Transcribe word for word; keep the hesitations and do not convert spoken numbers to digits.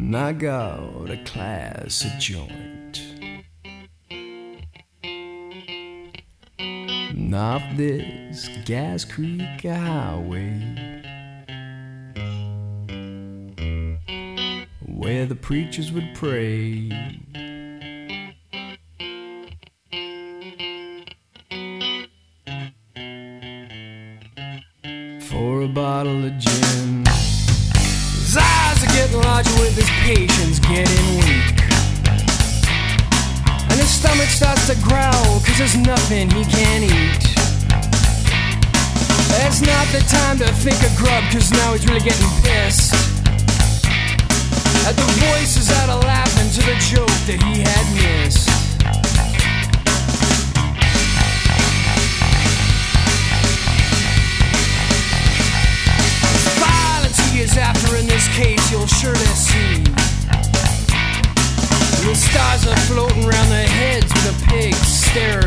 I got a class a joint. And off this Gas Creek Highway, where the preachers would pray, for a bottle of gin. His eyes are getting larger with his patience getting weak, and his stomach starts to growl cause there's nothing he can eat. It's not the time to think of grub cause now he's really getting pissed at the voices that are laughing to the joke that he had missed. Is after in this case you'll surely see. The stars are floating around their heads with the pigs stare